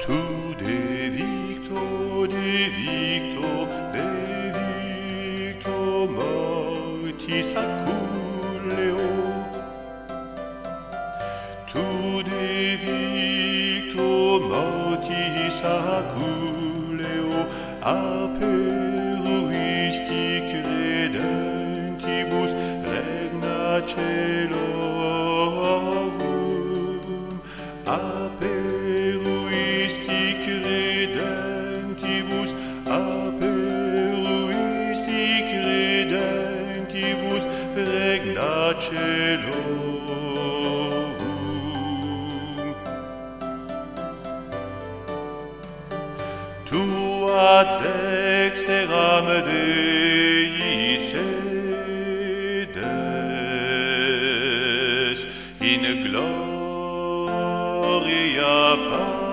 Tu de victo, mortis aculeo. Tu de victo, mortis aculeo, aperuisti credentibus regna celorum. Aperuisti credentibus, aperuisti credentibus regna celorum. Tua dexteram Dei sedes in gloria